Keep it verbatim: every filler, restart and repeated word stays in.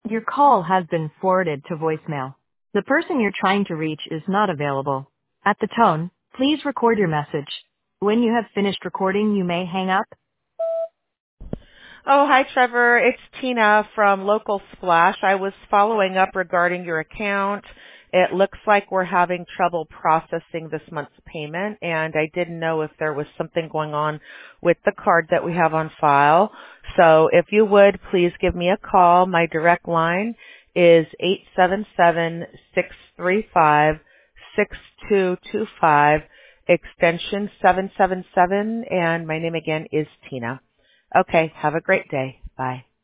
Your call has been forwarded to voicemail. The person you're trying to reach is not available. At the tone, please record your message. When you have finished recording, you may hang up. Oh, hi, Trevor. It's Tina from Local Splash. I was following up regarding your account. It looks like we're having trouble processing this month's payment, and I didn't know if there was something going on with the card that we have on file. So if you would, please give me a call. My direct line is eight seven seven, six three five, six two two five, extension seven seven seven, and my name again is Tina. Okay, have a great day. Bye.